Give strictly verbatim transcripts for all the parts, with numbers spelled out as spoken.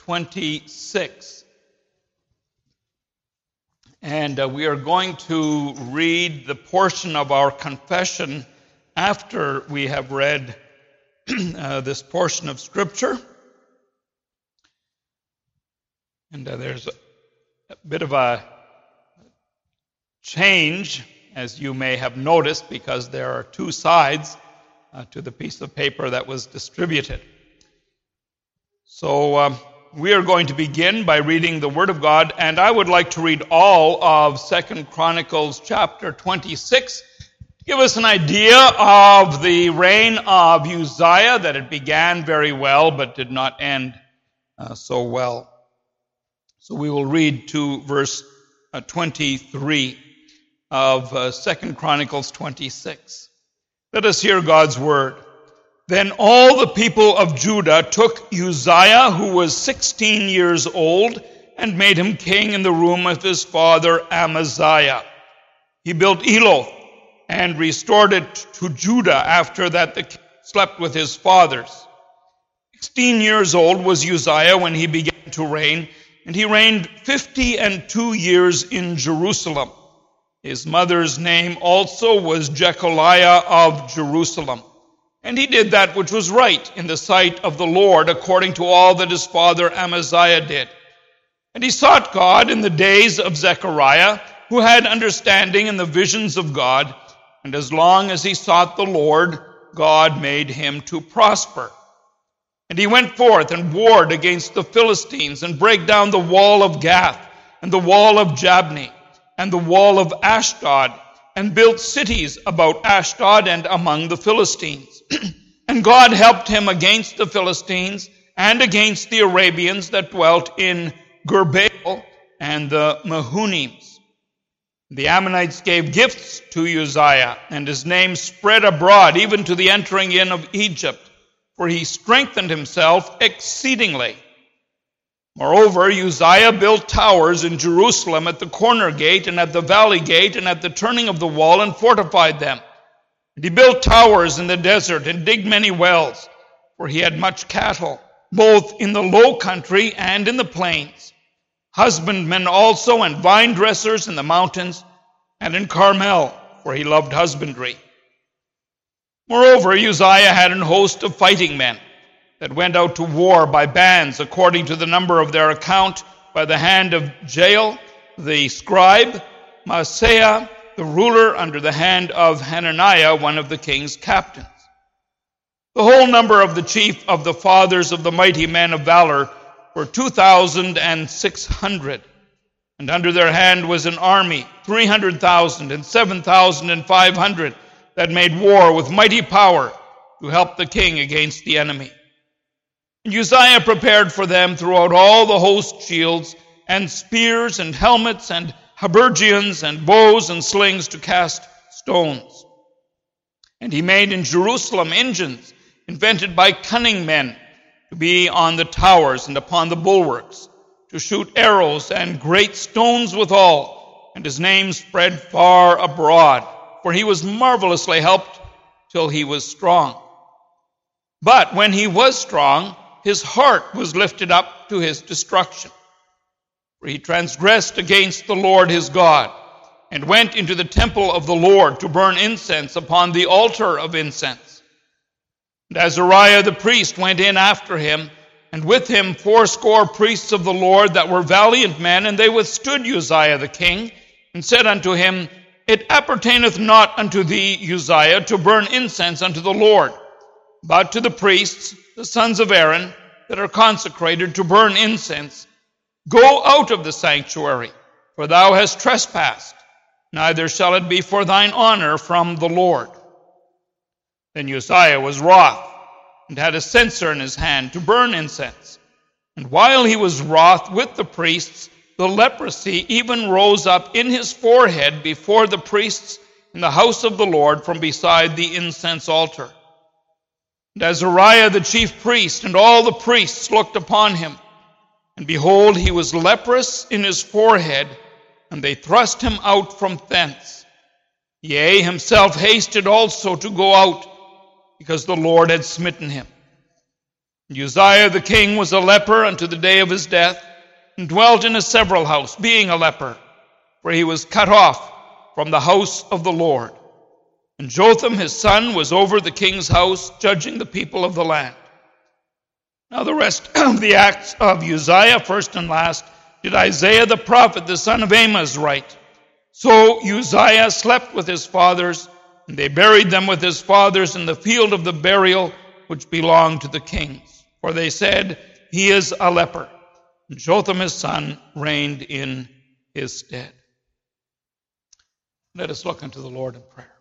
twenty-six. And uh, we are going to read the portion of our confession after we have read uh, this portion of Scripture. And uh, there's a, a bit of a change, as you may have noticed, because there are two sides uh, to the piece of paper that was distributed. So um, we are going to begin by reading the Word of God, and I would like to read all of Second Chronicles chapter twenty-six to give us an idea of the reign of Uzziah, that it began very well but did not end uh, so well. So we will read to verse uh, twenty-three of uh, Second Chronicles twenty-six. Let us hear God's word. Then all the people of Judah took Uzziah, who was sixteen years old, and made him king in the room of his father Amaziah. He built Eloth and restored it to Judah after that the king slept with his fathers. Sixteen years old was Uzziah when he began to reign, and he reigned fifty and two years in Jerusalem. His mother's name also was Jecholiah of Jerusalem. And he did that which was right in the sight of the Lord, according to all that his father Amaziah did. And he sought God in the days of Zechariah, who had understanding in the visions of God. And as long as he sought the Lord, God made him to prosper. And he went forth and warred against the Philistines, and brake down the wall of Gath, and the wall of Jabneh, and the wall of Ashdod, and built cities about Ashdod and among the Philistines. And God helped him against the Philistines and against the Arabians that dwelt in Gurbaal and the Mehunims. The Ammonites gave gifts to Uzziah, and his name spread abroad even to the entering in of Egypt, for he strengthened himself exceedingly. Moreover, Uzziah built towers in Jerusalem at the corner gate and at the valley gate and at the turning of the wall, and fortified them. And he built towers in the desert and digged many wells, for he had much cattle, both in the low country and in the plains, husbandmen also and vine dressers in the mountains and in Carmel, for he loved husbandry. Moreover, Uzziah had an host of fighting men that went out to war by bands, according to the number of their account, by the hand of Jael, the scribe, Maaseiah, the ruler, under the hand of Hananiah, one of the king's captains. The whole number of the chief of the fathers of the mighty men of valor were two thousand and six hundred, and under their hand was an army, three hundred thousand and seven thousand and five hundred, that made war with mighty power to help the king against the enemy. And Uzziah prepared for them throughout all the host shields and spears and helmets and habergeons and bows and slings to cast stones. And he made in Jerusalem engines invented by cunning men to be on the towers and upon the bulwarks, to shoot arrows and great stones withal. And his name spread far abroad, for he was marvelously helped till he was strong. But when he was strong, his heart was lifted up to his destruction. For he transgressed against the Lord his God, and went into the temple of the Lord to burn incense upon the altar of incense. And Azariah the priest went in after him, and with him fourscore priests of the Lord that were valiant men, and they withstood Uzziah the king, and said unto him, It appertaineth not unto thee, Uzziah, to burn incense unto the Lord, but to the priests, the sons of Aaron, that are consecrated to burn incense. Go out of the sanctuary, for thou hast trespassed, neither shall it be for thine honor from the Lord. Then Uzziah was wroth, and had a censer in his hand to burn incense. And while he was wroth with the priests, the leprosy even rose up in his forehead before the priests in the house of the Lord from beside the incense altar. And Azariah the chief priest and all the priests looked upon him, and behold, he was leprous in his forehead, and they thrust him out from thence. Yea, himself hasted also to go out, because the Lord had smitten him. Uzziah the king was a leper unto the day of his death, and dwelt in a several house, being a leper, for he was cut off from the house of the Lord. And Jotham his son was over the king's house, judging the people of the land. Now the rest of the acts of Uzziah, first and last, did Isaiah the prophet, the son of Amos, write. So Uzziah slept with his fathers, and they buried them with his fathers in the field of the burial which belonged to the kings. For they said, he is a leper. And Jotham his son reigned in his stead. Let us look unto the Lord in prayer.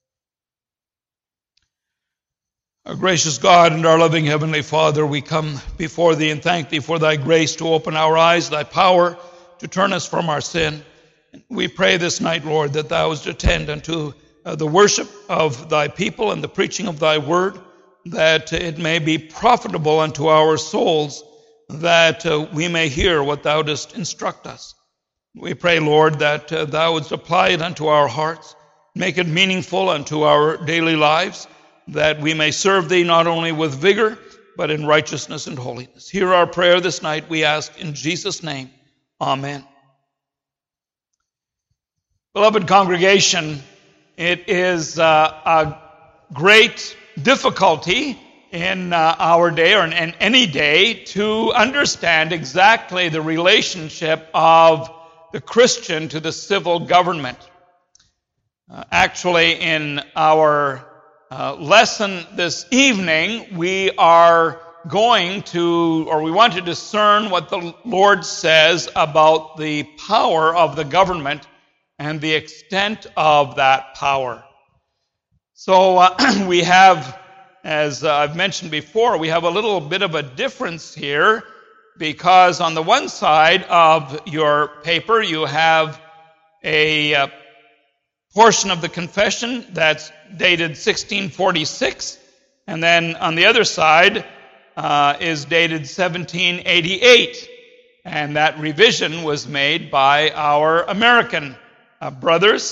Our gracious God and our loving Heavenly Father, we come before Thee and thank Thee for Thy grace to open our eyes, Thy power to turn us from our sin. We pray this night, Lord, that Thou wouldst attend unto uh, the worship of Thy people and the preaching of Thy word, that it may be profitable unto our souls, that uh, we may hear what Thou dost instruct us. We pray, Lord, that uh, Thou wouldst apply it unto our hearts, make it meaningful unto our daily lives, that we may serve Thee not only with vigor, but in righteousness and holiness. Hear our prayer this night, we ask in Jesus' name. Amen. Beloved congregation, it is uh, a great difficulty in uh, our day or in, in any day to understand exactly the relationship of the Christian to the civil government. Uh, actually, in our Uh, lesson this evening, we are going to, or we want to discern what the Lord says about the power of the government and the extent of that power. So uh, we have, as uh, I've mentioned before, we have a little bit of a difference here, because on the one side of your paper you have a uh, portion of the confession that's dated sixteen forty-six, and then on the other side uh, is dated seventeen eighty-eight, and that revision was made by our American uh, brothers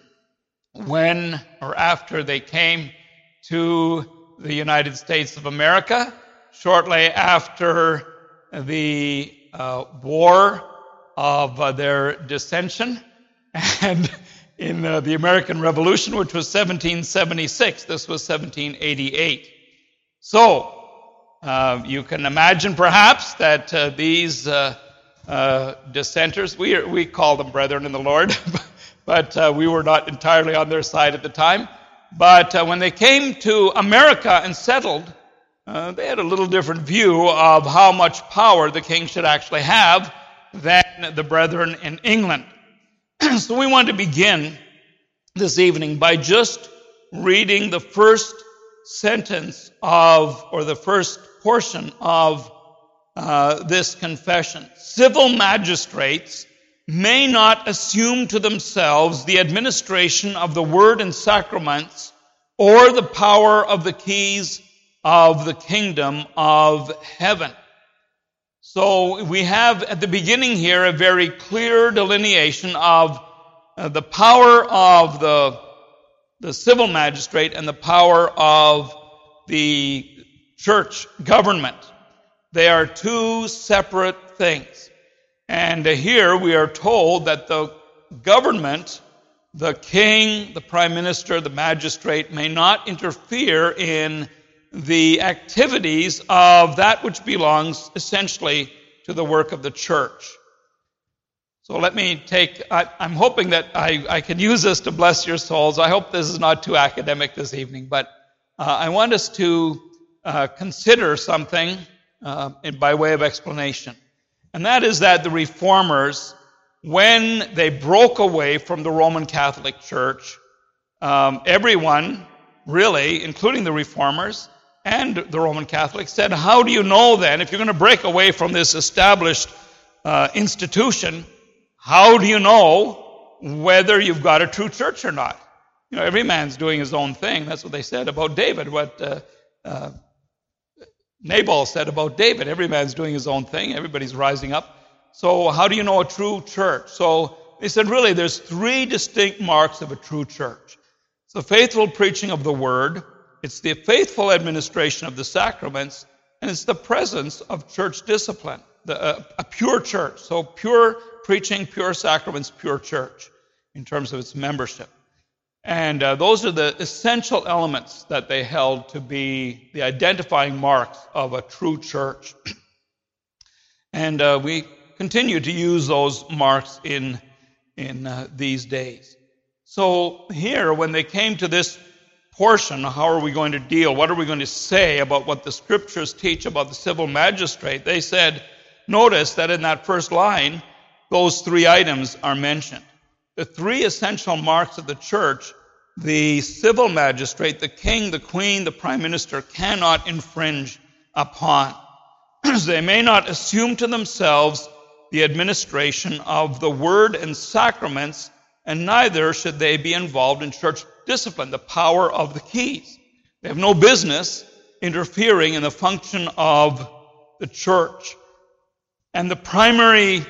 when or after they came to the United States of America, shortly after the uh, war of uh, their dissension, and in uh, the American Revolution, which was seventeen seventy-six. This was seventeen eighty-eight. So, uh, you can imagine perhaps that uh, these uh, uh, dissenters, we, are, we call them brethren in the Lord, but uh, we were not entirely on their side at the time. But uh, when they came to America and settled, uh, they had a little different view of how much power the king should actually have than the brethren in England. So we want to begin this evening by just reading the first sentence of, or the first portion of uh, this confession. Civil magistrates may not assume to themselves the administration of the word and sacraments or the power of the keys of the kingdom of heaven. So we have at the beginning here a very clear delineation of uh, the power of the, the civil magistrate and the power of the church government. They are two separate things. And uh, here we are told that the government, the king, the prime minister, the magistrate, may not interfere in the activities of that which belongs essentially to the work of the church. So let me take, I, I'm hoping that I, I can use this to bless your souls. I hope this is not too academic this evening, but uh, I want us to uh, consider something uh, in, by way of explanation. And that is that the Reformers, when they broke away from the Roman Catholic Church, um, everyone, really, including the Reformers, and the Roman Catholics said, how do you know then, if you're going to break away from this established uh, institution, how do you know whether you've got a true church or not? You know, every man's doing his own thing. That's what they said about David, what uh, uh, Nabal said about David. Every man's doing his own thing. Everybody's rising up. So how do you know a true church? So they said, really, there's three distinct marks of a true church. It's the faithful preaching of the word, it's the faithful administration of the sacraments, And it's the presence of church discipline, the, uh, a pure church. So pure preaching, pure sacraments, pure church in terms of its membership. And uh, those are the essential elements that they held to be the identifying marks of a true church. And uh, we continue to use those marks in, in uh, these days. So here, when they came to this portion, how are we going to deal? What are we going to say about what the scriptures teach about the civil magistrate? They said, notice that in that first line, those three items are mentioned. The three essential marks of the church, the civil magistrate, the king, the queen, the prime minister, cannot infringe upon. They may not assume to themselves the administration of the word and sacraments, and neither should they be involved in church discipline, the power of the keys. They have no business interfering in the function of the church. And the primary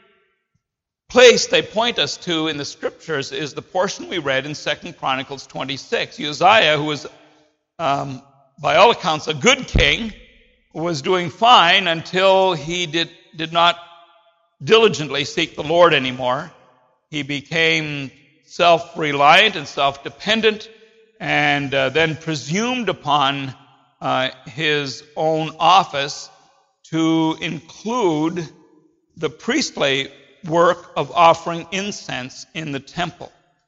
place they point us to in the scriptures is the portion we read in Second Chronicles twenty-six. Uzziah, who was, um, by all accounts, a good king, was doing fine until he did, did not diligently seek the Lord anymore. He became self-reliant and self-dependent, and uh, then presumed upon uh, his own office to include the priestly work of offering incense in the temple.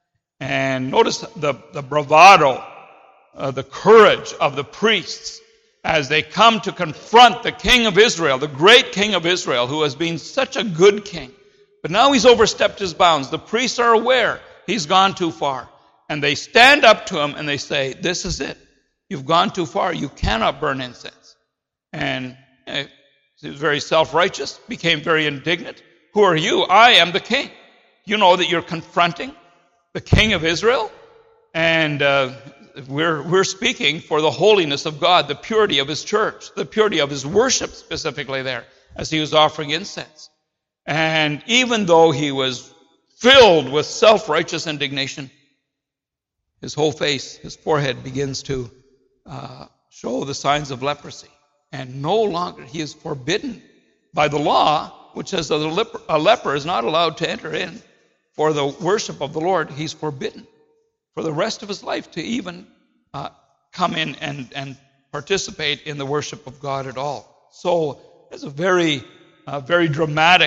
And notice the, the bravado, uh, the courage of the priests as they come to confront the king of Israel, the great king of Israel, who has been such a good king. But now he's overstepped his bounds. The priests are aware he's gone too far. And they stand up to him and they say, this is it. You've gone too far. You cannot burn incense. And uh, he was very self-righteous, became very indignant. Who are you? I am the king. You know that you're confronting the king of Israel? And uh, we're, we're speaking for the holiness of God, the purity of his church, the purity of his worship specifically there, as he was offering incense. And even though he was filled with self-righteous indignation, his whole face, his forehead begins to uh, show the signs of leprosy. And no longer, he is forbidden by the law, which says that a leper, a leper is not allowed to enter in for the worship of the Lord. He's forbidden for the rest of his life to even uh, come in and, and participate in the worship of God at all. So it's a very, uh, very dramatic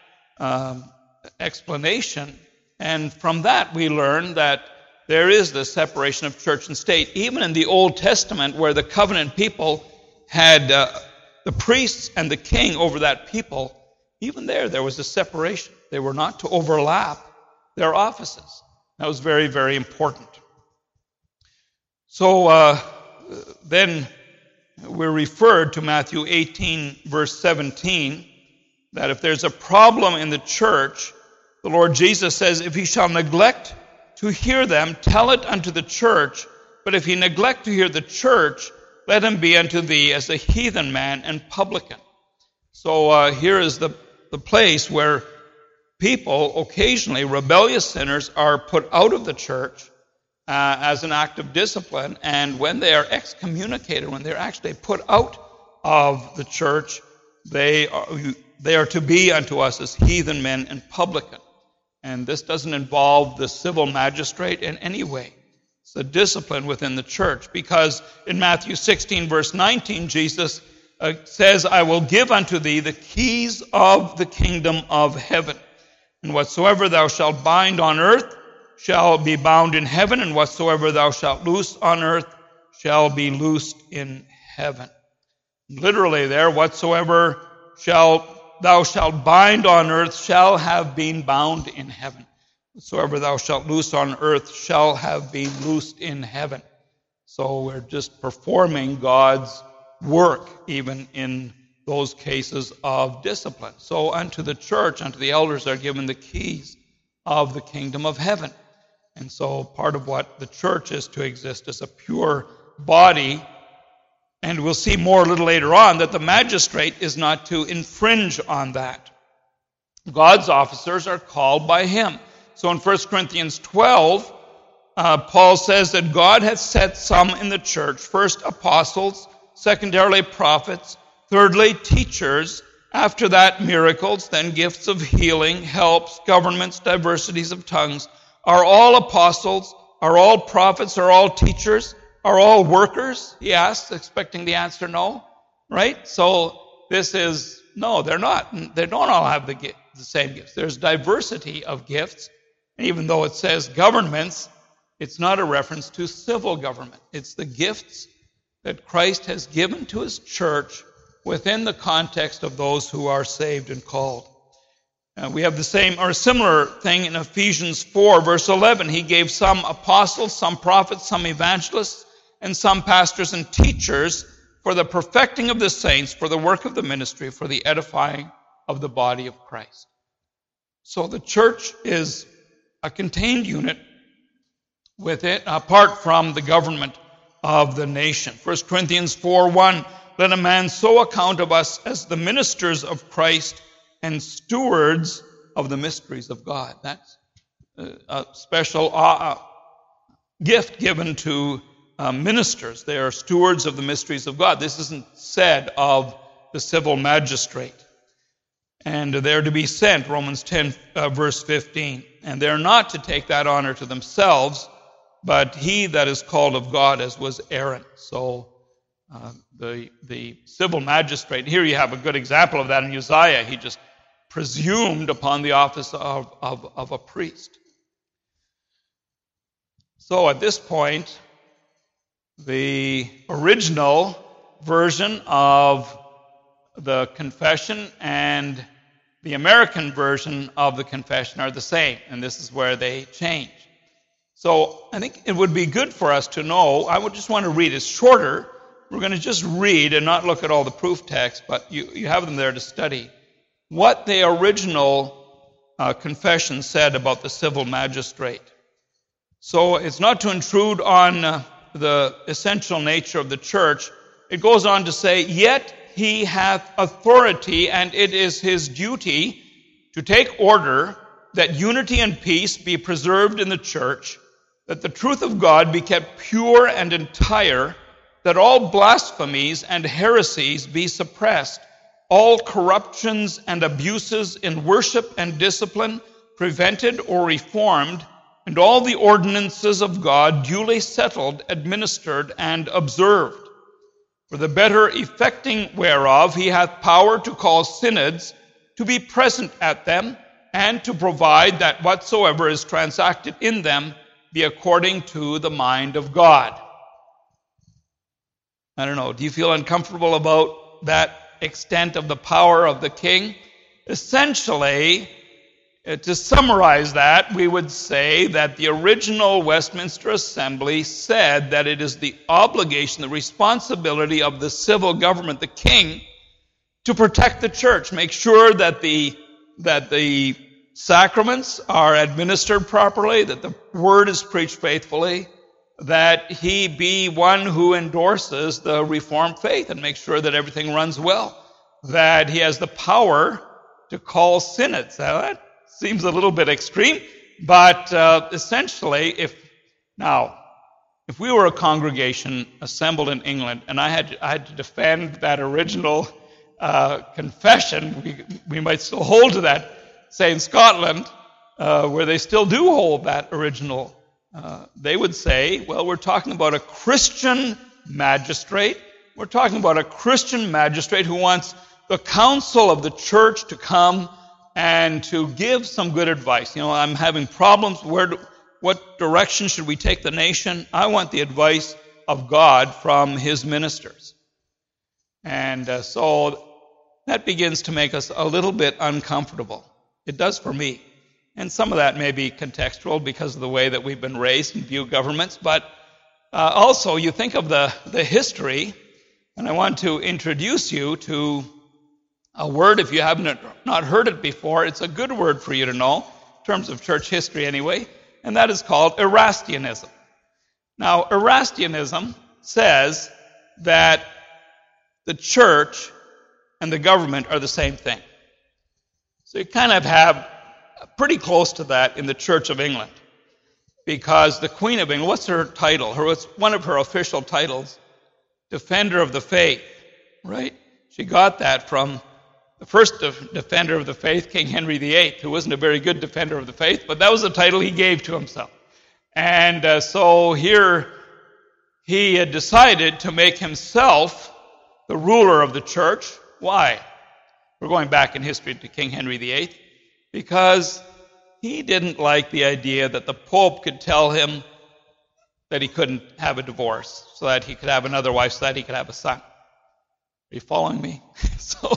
um, explanation. And from that we learn that there is the separation of church and state. Even in the Old Testament, where the covenant people had uh, the priests and the king over that people, even there, there was a separation. They were not to overlap their offices. That was very, very important. So uh, then we're referred to Matthew eighteen, verse seventeen, that if there's a problem in the church, the Lord Jesus says, if he shall neglect to hear them, tell it unto the church. But if he neglect to hear the church, let him be unto thee as a heathen man and publican. So uh, here is the the place where people, occasionally rebellious sinners, are put out of the church uh, as an act of discipline, and when they are excommunicated, when they're actually put out of the church, they are, they are to be unto us as heathen men and publican. And this doesn't involve the civil magistrate in any way. It's the discipline within the church, because in Matthew sixteen, verse nineteen, Jesus Uh, says, I will give unto thee the keys of the kingdom of heaven. And whatsoever thou shalt bind on earth shall be bound in heaven, and whatsoever thou shalt loose on earth shall be loosed in heaven. Literally there, whatsoever shall thou shalt bind on earth shall have been bound in heaven. Whatsoever thou shalt loose on earth shall have been loosed in heaven. So we're just performing God's work even in those cases of discipline. So unto the church, unto the elders are given the keys of the kingdom of heaven. And so part of what the church is to exist is a pure body. And we'll see more a little later on that the magistrate is not to infringe on that. God's officers are called by him. So in First Corinthians twelve, uh, Paul says that God hath set some in the church, first apostles, secondarily prophets, Thirdly, teachers. After that, miracles, then gifts of healing, helps, governments, diversities of tongues. Are all apostles? Are all prophets? Are all teachers? Are all workers? He asks, expecting the answer no. Right? So this is, no, they're not. They don't all have the, the same gifts. There's diversity of gifts. And even though it says governments, it's not a reference to civil government. It's the gifts that Christ has given to his church within the context of those who are saved and called. Uh, we have the same or a similar thing in Ephesians four, verse eleven. He gave some apostles, some prophets, some evangelists, and some pastors and teachers for the perfecting of the saints, for the work of the ministry, for the edifying of the body of Christ. So the church is a contained unit with it, apart from the government of the nation. First Corinthians four one, let a man so account of us as the ministers of Christ and stewards of the mysteries of God. That's a special uh, gift given to uh, ministers. They are stewards of the mysteries of God. This isn't said of the civil magistrate. And they're to be sent, Romans ten, uh, verse fifteen. And they're not to take that honor to themselves, but he that is called of God, as was Aaron. So uh, the the civil magistrate, here you have a good example of that in Uzziah. He just presumed upon the office of, of, of a priest. So at this point, the original version of the confession and the American version of the confession are the same, and this is where they change. So I think it would be good for us to know. I would just want to read. It's shorter. We're going to just read and not look at all the proof texts, but you, you have them there to study. What the original uh, confession said about the civil magistrate. So it's not to intrude on uh, the essential nature of the church. It goes on to say, yet he hath authority, and it is his duty to take order that unity and peace be preserved in the church, that the truth of God be kept pure and entire, that all blasphemies and heresies be suppressed, all corruptions and abuses in worship and discipline prevented or reformed, and all the ordinances of God duly settled, administered, and observed. For the better effecting whereof he hath power to call synods, to be present at them, and to provide that whatsoever is transacted in them be according to the mind of God. I don't know, do you feel uncomfortable about that extent of the power of the king? Essentially, to summarize that, we would say that the original Westminster Assembly said that it is the obligation, the responsibility of the civil government, the king, to protect the church, make sure that the that the sacraments are administered properly, that the word is preached faithfully, that he be one who endorses the Reformed faith and makes sure that everything runs well, that he has the power to call synods. Now, that seems a little bit extreme, but uh, essentially, if now, if we were a congregation assembled in England and I had I had to defend that original uh, confession, we, we might still hold to that. Say in Scotland, uh, where they still do hold that original, uh, they would say, well, we're talking about a Christian magistrate. We're talking about a Christian magistrate who wants the council of the church to come and to give some good advice. You know, I'm having problems. Where, do, what direction should we take the nation? I want the advice of God from his ministers. And uh, so that begins to make us a little bit uncomfortable. It does for me. And some of that may be contextual because of the way that we've been raised and view governments. But uh, also, you think of the, the history, and I want to introduce you to a word, if you haven't not heard it before. It's a good word for you to know, in terms of church history anyway, and that is called Erastianism. Now, Erastianism says that the church and the government are the same thing. So you kind of have pretty close to that in the Church of England, because the Queen of England, what's her title? Her, what's one of her official titles? Defender of the faith, right? She got that from the first defender of the faith, King Henry the Eighth, who wasn't a very good defender of the faith, but that was the title he gave to himself. And uh, so here he had decided to make himself the ruler of the church. Why? We're going back in history to King Henry the Eighth, because he didn't like the idea that the Pope could tell him that he couldn't have a divorce, so that he could have another wife, so that he could have a son. Are you following me? so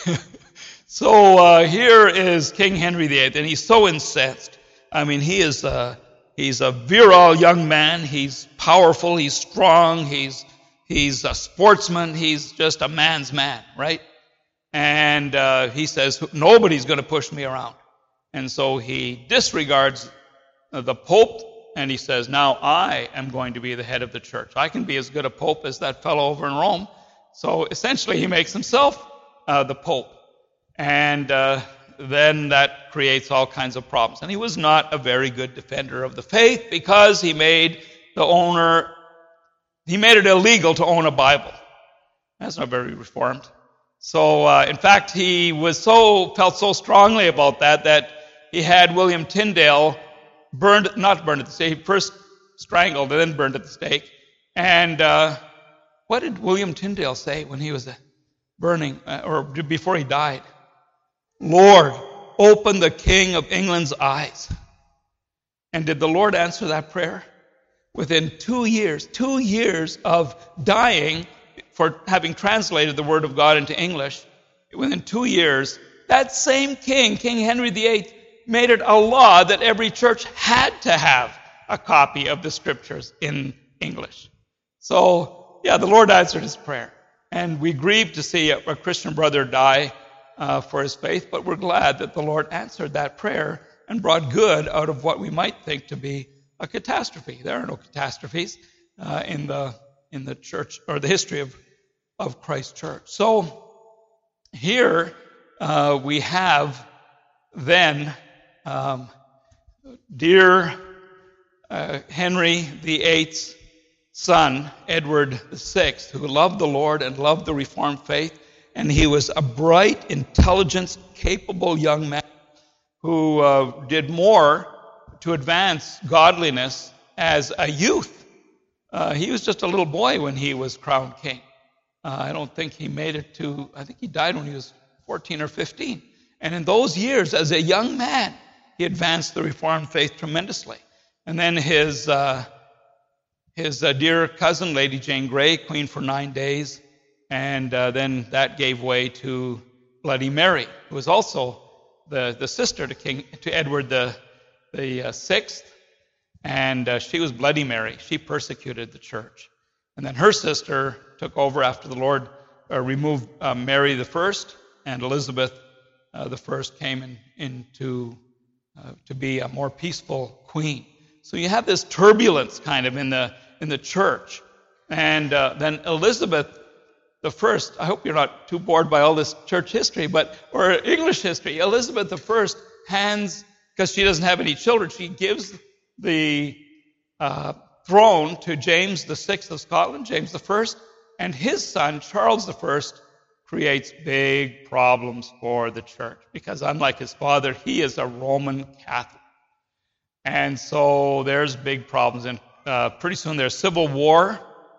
so uh, here is King Henry the Eighth, and he's so incensed. I mean, he is a, he's a virile young man. He's powerful. He's strong. He's he's a sportsman. He's just a man's man, right? And uh, he says, nobody's going to push me around. And so he disregards the Pope, and he says, now I am going to be the head of the church. I can be as good a Pope as that fellow over in Rome. So essentially he makes himself uh, the Pope. And uh, then that creates all kinds of problems. And he was not a very good defender of the faith, because he made the owner, he made it illegal to own a Bible. That's not very reformed. So uh, in fact, he was so felt so strongly about that that he had William Tyndale burned, not burned at the stake, first strangled and then burned at the stake. And uh, what did William Tyndale say when he was uh, burning, uh, or before he died? Lord, open the King of England's eyes. And did the Lord answer that prayer? Within two years, two years of dying for having translated the Word of God into English, within two years, that same king, King Henry the Eighth, made it a law that every church had to have a copy of the Scriptures in English. So, yeah, the Lord answered his prayer. And we grieve to see a, a Christian brother die uh, for his faith, but we're glad that the Lord answered that prayer and brought good out of what we might think to be a catastrophe. There are no catastrophes uh, in the in the church, or the history of, of Christ's church. So here uh, we have then um, dear uh, Henry the Eighth's son, Edward the Sixth, who loved the Lord and loved the Reformed faith, and he was a bright, intelligent, capable young man who uh, did more to advance godliness as a youth. Uh, he was just a little boy when he was crowned king. Uh, I don't think he made it to, I think he died when he was fourteen or fifteen. And in those years, as a young man, he advanced the Reformed faith tremendously. And then his uh, his uh, dear cousin, Lady Jane Grey, queen for nine days. And uh, then that gave way to Bloody Mary, who was also the, the sister to King to Edward the, the uh, Sixth. And uh, she was Bloody Mary. She persecuted the church. And then her sister took over after the Lord uh, removed uh, Mary the First, and Elizabeth uh, the First came in, into uh, to be a more peaceful queen. So you have this turbulence kind of in the in the church. And uh, then Elizabeth the First, I hope you're not too bored by all this church history, but or English history. Elizabeth the First hands, because she doesn't have any children, she gives the uh, throne to James the Sixth of Scotland, James the First, and his son, Charles the First, creates big problems for the church, because unlike his father, he is a Roman Catholic. And so there's big problems, and uh, pretty soon there's civil war,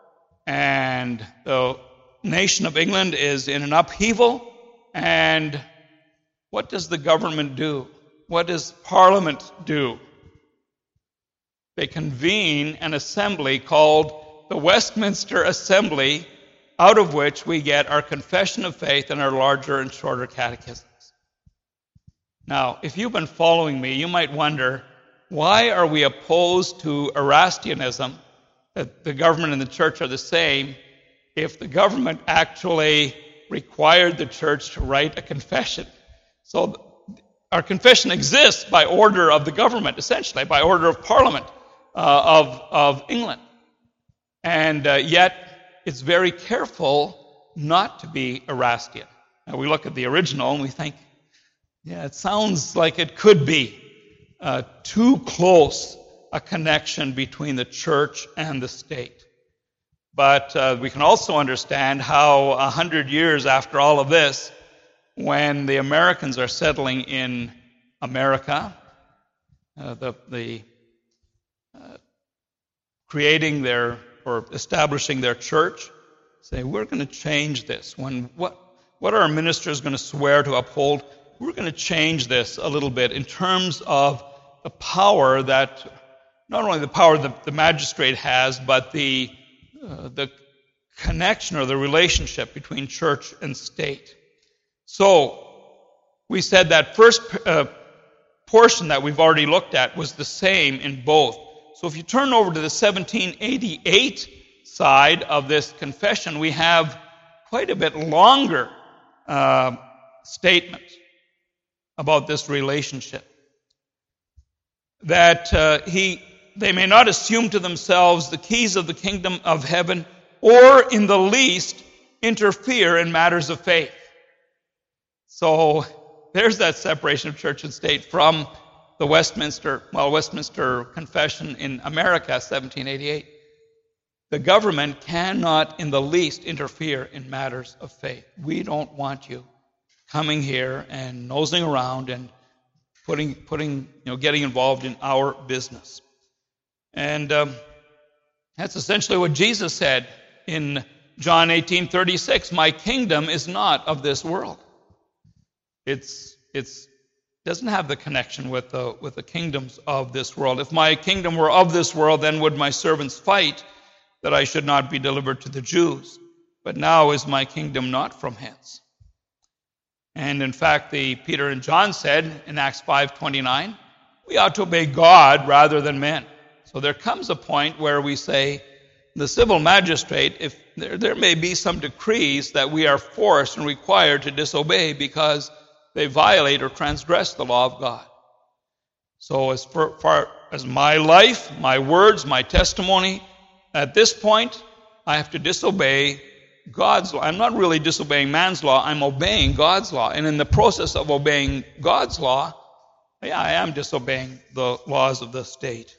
and the nation of England is in an upheaval, and what does the government do? What does Parliament do? They convene an assembly called the Westminster Assembly, out of which we get our confession of faith and our larger and shorter catechisms. Now, if you've been following me, you might wonder, why are we opposed to Erastianism, that the government and the church are the same, if the government actually required the church to write a confession? So our confession exists by order of the government, essentially, by order of Parliament. Uh, of, of England. And uh, yet, it's very careful not to be Erastian. Now, we look at the original and we think, yeah, it sounds like it could be uh, too close a connection between the church and the state. But uh, we can also understand how a hundred years after all of this, when the Americans are settling in America, uh, the, the uh, creating their or establishing their church, say we're going to change this. When what what are our ministers going to swear to uphold? We're going to change this a little bit in terms of the power that not only the power that the magistrate has, but the uh, the connection or the relationship between church and state. So we said that first uh, portion that we've already looked at was the same in both. So if you turn over to the seventeen eighty-eight side of this confession, we have quite a bit longer uh, statement about this relationship. That uh, he, they may not assume to themselves the keys of the kingdom of heaven, or in the least interfere in matters of faith. So there's that separation of church and state from the Westminster, well, Westminster Confession in America, seventeen eighty-eight. The government cannot in the least interfere in matters of faith. We don't want you coming here and nosing around and putting, putting, you know, getting involved in our business. And um, that's essentially what Jesus said in John eighteen thirty-six. My kingdom is not of this world. It's it's doesn't have the connection with the with the kingdoms of this world. If my kingdom were of this world, then would my servants fight that I should not be delivered to the Jews. But now is my kingdom not from hence. And in fact, the Peter and John said in Acts five twenty-nine, we ought to obey God rather than men. So there comes a point where we say, the civil magistrate, if there, there may be some decrees that we are forced and required to disobey because they violate or transgress the law of God. So as far as my life, my words, my testimony, at this point, I have to disobey God's law. I'm not really disobeying man's law, I'm obeying God's law. And in the process of obeying God's law, yeah, I am disobeying the laws of the state.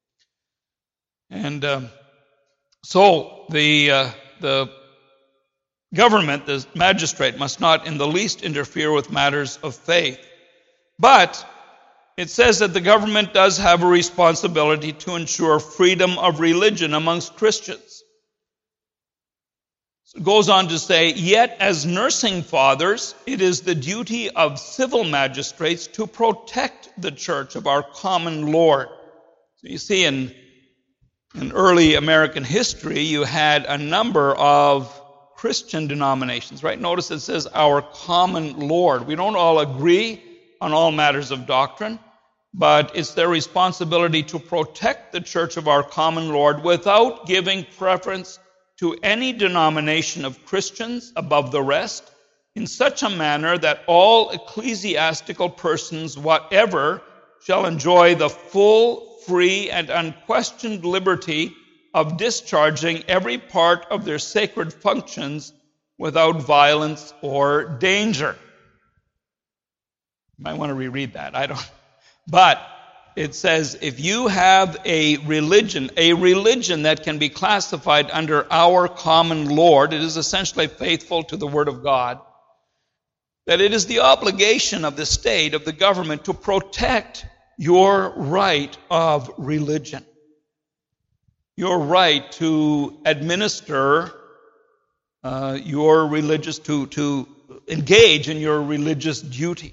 And um, so the uh, the government, the magistrate, must not in the least interfere with matters of faith. But it says that the government does have a responsibility to ensure freedom of religion amongst Christians. So it goes on to say, yet as nursing fathers, it is the duty of civil magistrates to protect the church of our common Lord. So you see, in, in early American history, you had a number of Christian denominations, right? Notice it says our common Lord. We don't all agree on all matters of doctrine, but it's their responsibility to protect the church of our common Lord without giving preference to any denomination of Christians above the rest, in such a manner that all ecclesiastical persons, whatever, shall enjoy the full, free, and unquestioned liberty of discharging every part of their sacred functions without violence or danger. You might want to reread that. I don't. But it says, if you have a religion, a religion that can be classified under our common Lord, it is essentially faithful to the Word of God, that it is the obligation of the state, of the government, to protect your right of religion. Your right to administer uh, your religious, to, to engage in your religious duty.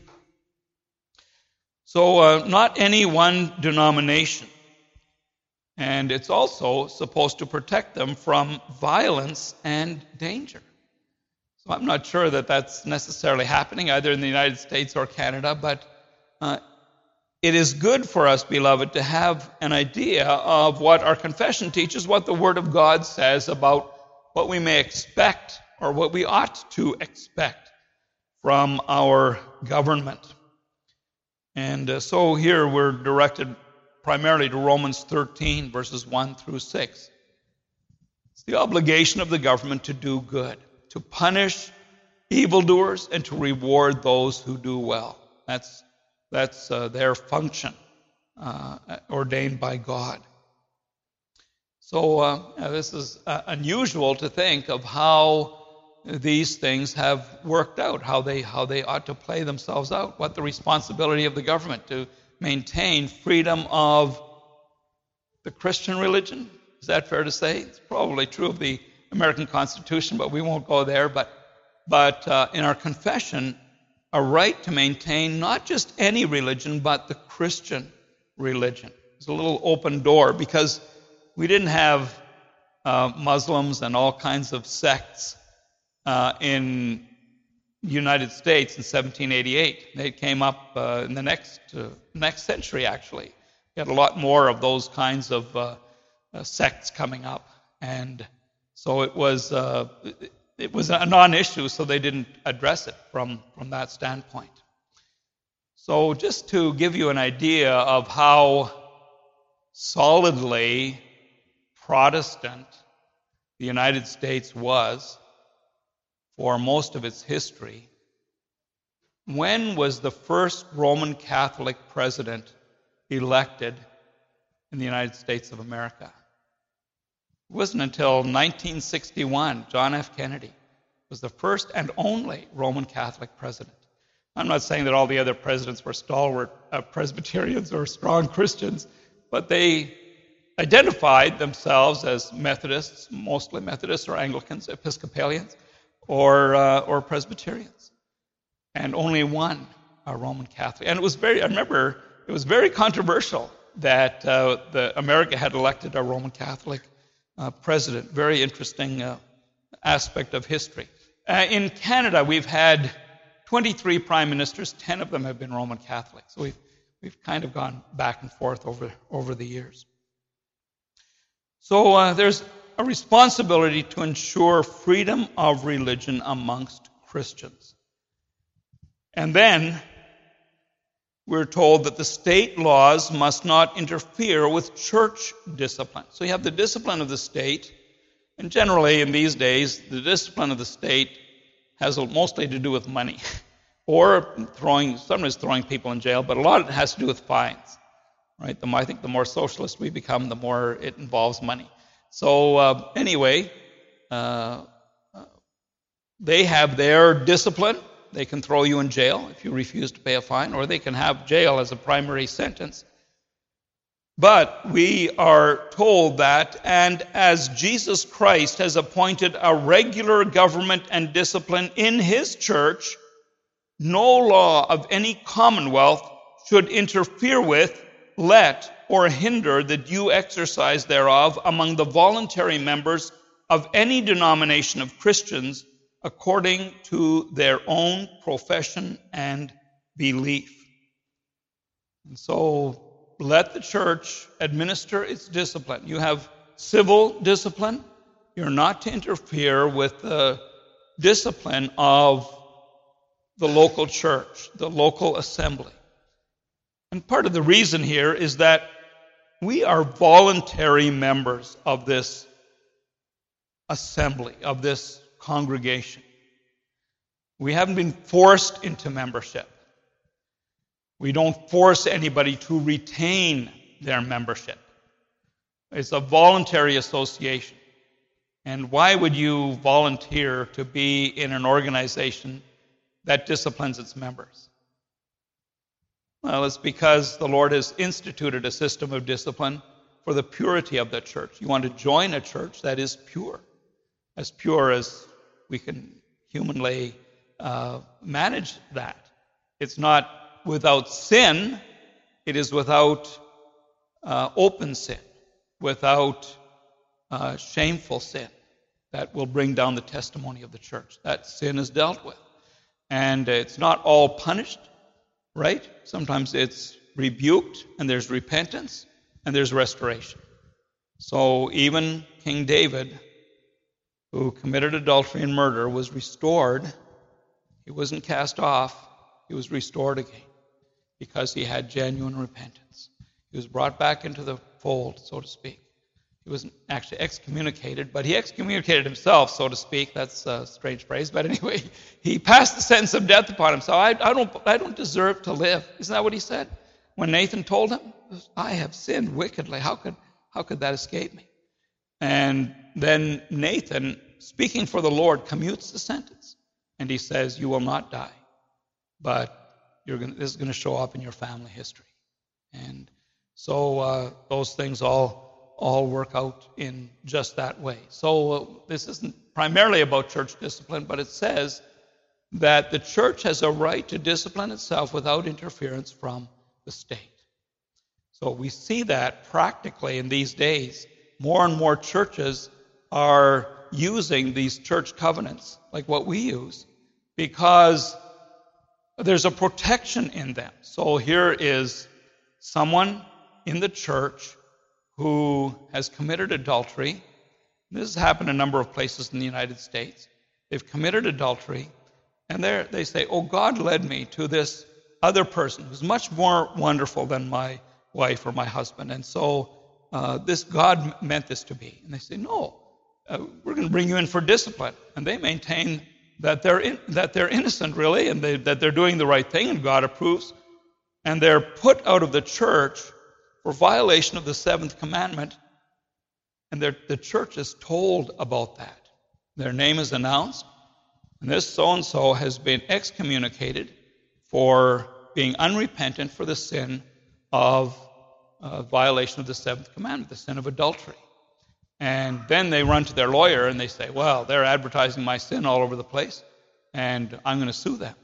So uh, not any one denomination. And it's also supposed to protect them from violence and danger. So I'm not sure that that's necessarily happening either in the United States or Canada, but uh, it is good for us, beloved, to have an idea of what our confession teaches, what the Word of God says about what we may expect or what we ought to expect from our government. And uh, so here we're directed primarily to Romans thirteen, verses one through six. It's the obligation of the government to do good, to punish evildoers, and to reward those who do well. That's That's uh, their function uh, ordained by God. So uh, this is uh, unusual to think of how these things have worked out, how they how they ought to play themselves out, what the responsibility of the government to maintain freedom of the Christian religion. Is that fair to say? It's probably true of the American Constitution, but we won't go there. But but uh, in our confession, a right to maintain not just any religion, but the Christian religion. It's a little open door because we didn't have uh, Muslims and all kinds of sects uh, in the United States in seventeen eighty-eight. They came up uh, in the next uh, next century, actually. We had a lot more of those kinds of uh, uh, sects coming up, and so it was uh, it, it was a non-issue, so they didn't address it from, from that standpoint. So just to give you an idea of how solidly Protestant the United States was for most of its history, when was the first Roman Catholic president elected in the United States of America? It wasn't until nineteen sixty-one, John F. Kennedy was the first and only Roman Catholic president. I'm not saying that all the other presidents were stalwart uh, Presbyterians or strong Christians, but they identified themselves as Methodists, mostly Methodists or Anglicans, Episcopalians, or uh, or Presbyterians, and only one a Roman Catholic. And it was very, I remember, it was very controversial that uh, the America had elected a Roman Catholic uh, president. Very interesting uh, aspect of history. Uh, in Canada, we've had twenty-three prime ministers. ten of them have been Roman Catholics. So we've we've kind of gone back and forth over over the years. So uh, there's a responsibility to ensure freedom of religion amongst Christians. And then we're told that the state laws must not interfere with church discipline. So you have the discipline of the state, and generally in these days, the discipline of the state has mostly to do with money, or throwing, sometimes throwing people in jail, but a lot of it has to do with fines. Right? The more, I think the more socialist we become, the more it involves money. So uh, anyway, uh, they have their discipline. They can throw you in jail if you refuse to pay a fine, or they can have jail as a primary sentence. But we are told that, and as Jesus Christ has appointed a regular government and discipline in his church, no law of any commonwealth should interfere with, let, or hinder the due exercise thereof among the voluntary members of any denomination of Christians according to their own profession and belief. And so let the church administer its discipline. You have civil discipline. You're not to interfere with the discipline of the local church, the local assembly. And part of the reason here is that we are voluntary members of this assembly, of this congregation. We haven't been forced into membership. We don't force anybody to retain their membership. It's a voluntary association. And why would you volunteer to be in an organization that disciplines its members? Well, it's because the Lord has instituted a system of discipline for the purity of the church. You want to join a church that is pure, as pure as we can humanly uh, manage that. It's not without sin, it is without uh, open sin, without uh, shameful sin that will bring down the testimony of the church. That sin is dealt with. And it's not all punished, right? Sometimes it's rebuked, and there's repentance, and there's restoration. So even King David, who committed adultery and murder, was restored. He wasn't cast off. He was restored again because he had genuine repentance. He was brought back into the fold, so to speak. He wasn't actually excommunicated, but he excommunicated himself, so to speak. That's a strange phrase, but anyway, he passed the sentence of death upon himself. I, I don't, I don't deserve to live. Isn't that what he said? When Nathan told him, I have sinned wickedly. How could, how could that escape me? And then Nathan, speaking for the Lord, commutes the sentence. And he says, you will not die, but you're gonna, this is going to show up in your family history. And so uh, those things all, all work out in just that way. So uh, this isn't primarily about church discipline, but it says that the church has a right to discipline itself without interference from the state. So we see that practically in these days. More and more churches are using these church covenants, like what we use, because there's a protection in them. So here is someone in the church who has committed adultery. This has happened a number of places in the United States. They've committed adultery, and they say, oh, God led me to this other person who's much more wonderful than my wife or my husband. And so uh, this God meant this to be. And they say, no, uh, we're going to bring you in for discipline. And they maintain that they're in, that they're innocent, really, and they, that they're doing the right thing, and God approves. And they're put out of the church for violation of the seventh commandment. And the church is told about that. Their name is announced. And this so-and-so has been excommunicated for being unrepentant for the sin of uh, violation of the seventh commandment, the sin of adultery. And then they run to their lawyer and they say, well, they're advertising my sin all over the place, and I'm going to sue them.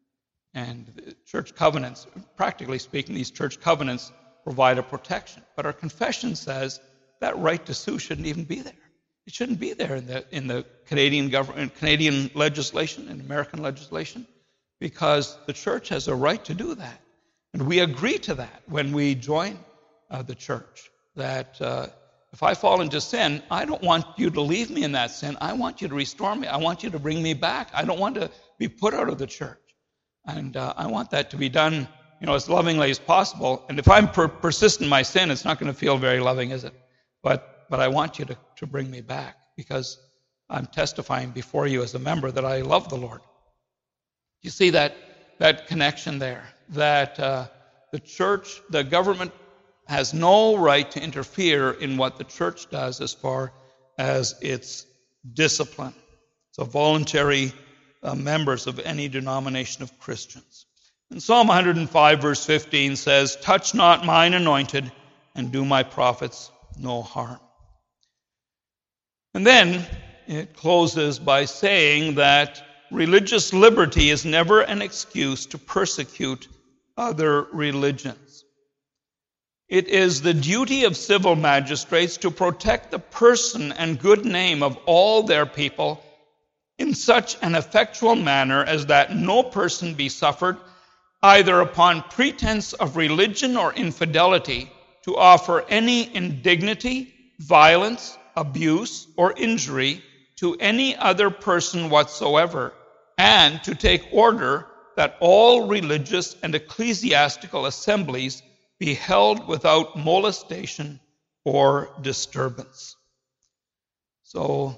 And church covenants, practically speaking, these church covenants provide a protection. But our confession says that right to sue shouldn't even be there. It shouldn't be there in the in the Canadian government, Canadian legislation, and American legislation, because the church has a right to do that. And we agree to that when we join uh, the church, that uh, if I fall into sin, I don't want you to leave me in that sin. I want you to restore me. I want you to bring me back. I don't want to be put out of the church. And uh, I want that to be done, you know, as lovingly as possible. And if I'm per- persistent in my sin, it's not going to feel very loving, is it? But but I want you to, to bring me back, because I'm testifying before you as a member that I love the Lord. You see that that connection there, that uh, the church, the government has no right to interfere in what the church does as far as its discipline. So voluntary uh, members of any denomination of Christians. And Psalm one hundred five verse fifteen says, touch not mine anointed, and do my prophets no harm. And then it closes by saying that religious liberty is never an excuse to persecute other religions. It is the duty of civil magistrates to protect the person and good name of all their people in such an effectual manner as that no person be suffered, either upon pretense of religion or infidelity, to offer any indignity, violence, abuse, or injury to any other person whatsoever, and to take order that all religious and ecclesiastical assemblies be held without molestation or disturbance. So,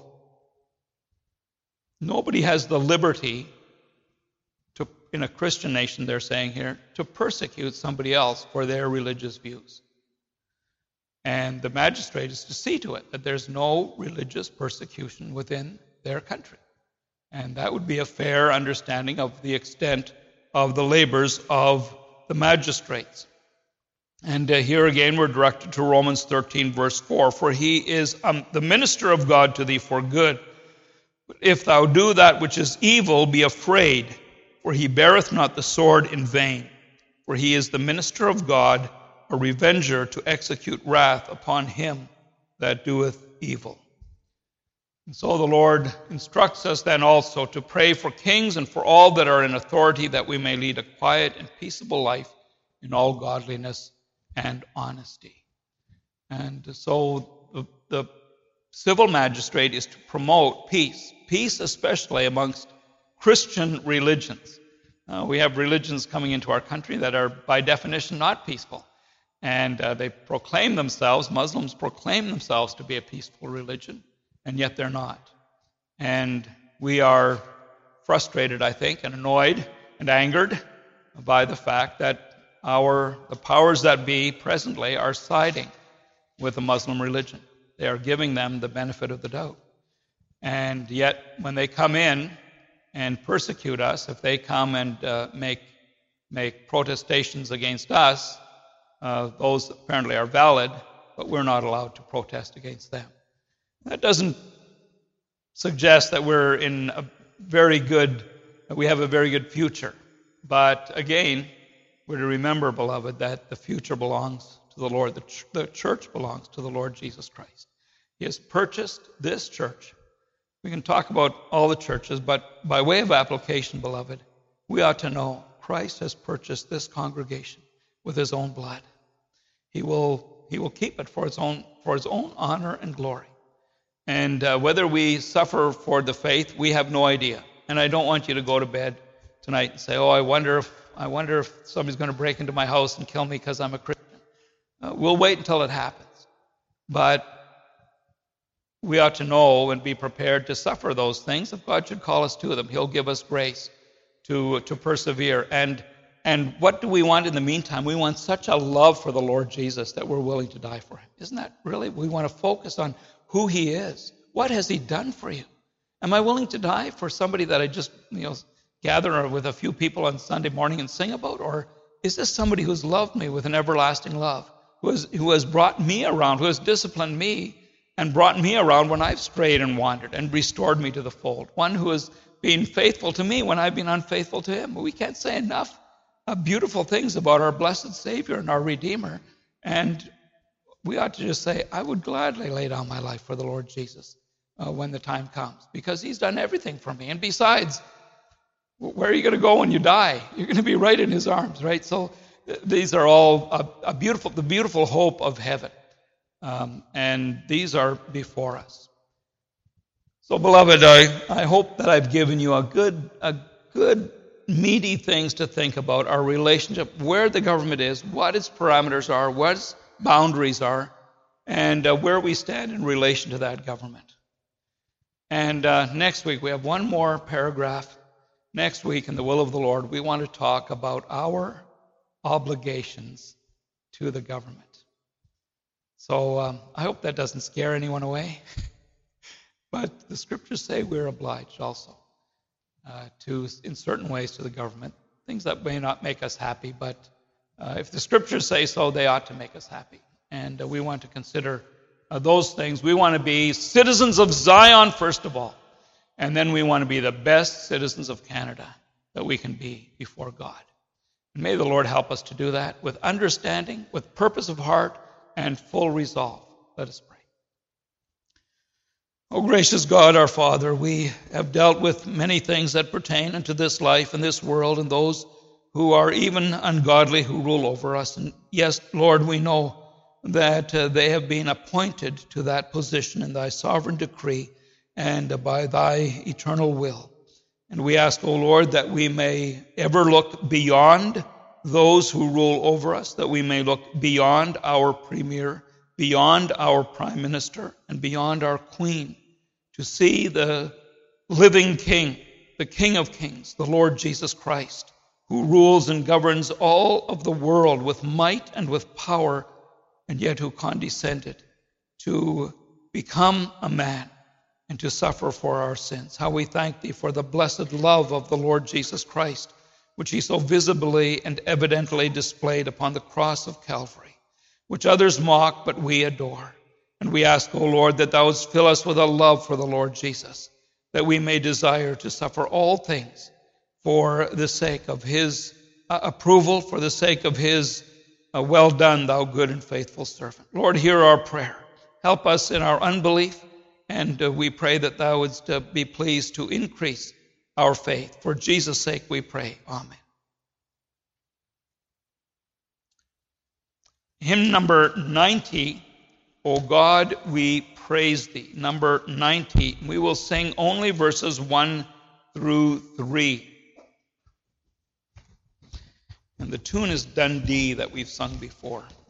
nobody has the liberty to, in a Christian nation, they're saying here, to persecute somebody else for their religious views. And the magistrate is to see to it that there's no religious persecution within their country. And that would be a fair understanding of the extent of the labors of the magistrates. And uh, here again we're directed to Romans thirteen verse four. For he is um, the minister of God to thee for good. But if thou do that which is evil, be afraid, for he beareth not the sword in vain. For he is the minister of God, a revenger to execute wrath upon him that doeth evil. And so the Lord instructs us then also to pray for kings and for all that are in authority, that we may lead a quiet and peaceable life in all godliness and honesty. And so the, the civil magistrate is to promote peace, peace especially amongst Christian religions. Uh, we have religions coming into our country that are by definition not peaceful. And uh, they proclaim themselves, Muslims proclaim themselves to be a peaceful religion, and yet they're not. And we are frustrated, I think, and annoyed and angered by the fact that our the powers that be presently are siding with the Muslim religion. they are giving them the benefit of the doubt. And yet, when they come in and persecute us, if they come and uh, make make protestations against us, uh, those apparently are valid, but we're not allowed to protest against them. That doesn't suggest that we're in a very good, that we have a very good future. But again, we're to remember, beloved, that the future belongs to the Lord. The, ch- the church belongs to the Lord Jesus Christ. He has purchased this church. We can talk about all the churches, but by way of application, beloved, we ought to know Christ has purchased this congregation with his own blood. He will, he will keep it for his own, for his own honor and glory. And uh, whether we suffer for the faith, we have no idea. And I don't want you to go to bed tonight and say, oh, I wonder if I wonder if somebody's going to break into my house and kill me because I'm a Christian. Uh, we'll wait until it happens. But we ought to know and be prepared to suffer those things. If God should call us to them, he'll give us grace to, to persevere. And, and what do we want in the meantime? We want such a love for the Lord Jesus that we're willing to die for him. Isn't that really? We want to focus on who he is. What has he done for you? Am I willing to die for somebody that I just, you know, gather with a few people on Sunday morning and sing about? Or is this somebody who's loved me with an everlasting love, who has, who has brought me around, who has disciplined me and brought me around when I've strayed and wandered and restored me to the fold? One who has been faithful to me when I've been unfaithful to him. We can't say enough uh, beautiful things about our blessed Savior and our Redeemer. And we ought to just say, I would gladly lay down my life for the Lord Jesus uh, when the time comes, because he's done everything for me. And besides, where are you going to go when you die? You're going to be right in his arms, right? So th- these are all a, a beautiful, the beautiful hope of heaven. Um, and these are before us. So, beloved, I, I hope that I've given you a good, a good meaty things to think about, our relationship, where the government is, what its parameters are, what its boundaries are, and uh, where we stand in relation to that government. And uh, next week, we have one more paragraph. Next week, in the will of the Lord, we want to talk about our obligations to the government. So um, I hope that doesn't scare anyone away. But the scriptures say we're obliged also uh, to, in certain ways, to the government. Things that may not make us happy, but uh, if the scriptures say so, they ought to make us happy. And uh, we want to consider uh, those things. We want to be citizens of Zion, first of all. And then we want to be the best citizens of Canada that we can be before God. And may the Lord help us to do that with understanding, with purpose of heart, and full resolve. Let us pray. O gracious God, our Father, we have dealt with many things that pertain unto this life and this world, and those who are even ungodly who rule over us. And yes, Lord, we know that uh, they have been appointed to that position in thy sovereign decree and by thy eternal will. And we ask, O Lord, that we may ever look beyond those who rule over us, that we may look beyond our premier, beyond our prime minister, and beyond our queen, to see the living King, the King of kings, the Lord Jesus Christ, who rules and governs all of the world with might and with power, and yet who condescended to become a man and to suffer for our sins. How we thank thee for the blessed love of the Lord Jesus Christ, which he so visibly and evidently displayed upon the cross of Calvary, which others mock, but we adore. And we ask, O Lord, that thou wouldst fill us with a love for the Lord Jesus, that we may desire to suffer all things for the sake of his uh, approval, for the sake of his uh, well done, thou good and faithful servant. Lord, hear our prayer. Help us in our unbelief. And uh, we pray that thou wouldst uh, be pleased to increase our faith. For Jesus' sake we pray. Amen. Hymn number ninety, O God, we praise thee. Number ninety. We will sing only verses one through three. And the tune is Dundee that we've sung before.